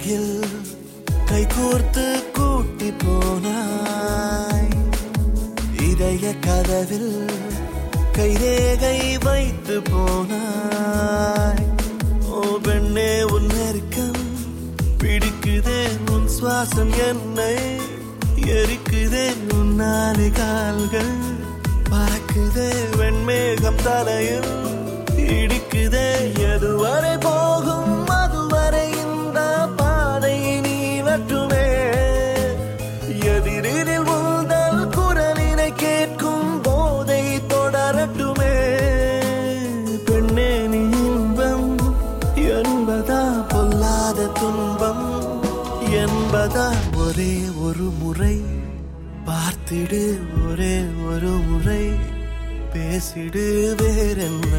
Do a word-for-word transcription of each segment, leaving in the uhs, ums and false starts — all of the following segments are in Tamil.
அருகில் கைகோர்த்து கூட்டி போனாய். இதய கதவில் கைரேகை வைத்து போனாய். ஓ பெண்ணே உன் நெருக்கம் பிடிக்குதே, உன் சுவாசம் என்னை எரிக்குதே, உன் நாலு கால்கள் பறக்குதே, வெண்மேகம் தலையில் இடிக்குதே. எதுவரை போகும் அதுவரை இந்த பாதை நீ வெற்றுமே. எதிரில் உந்தல் குரலினை கேட்கும் போதை தொடரட்டுமே. பெண்ணே நீ இன்பம் என்பதா பொல்லாத துன்பம் என்பதா? ஒரே ஒரு முறை பார்த்திடு, ஒரே ஒரு முறை பேசிடு, வேறென்ன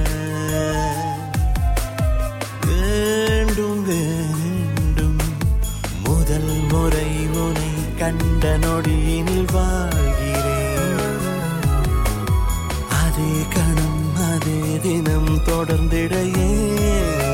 வேண்டும் வேண்டும்? முதல் முறை உன்னை கண்ட நொடியினில் வாழ்கிறேன். அதே கணம் அதே தினம் தொடர்ந்திடையே